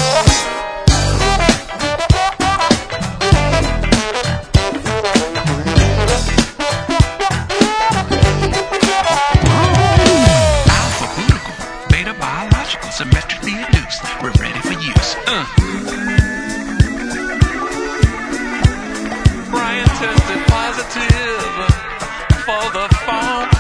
Symmetrically induced. We're ready for use. Brian tested positive for the phone.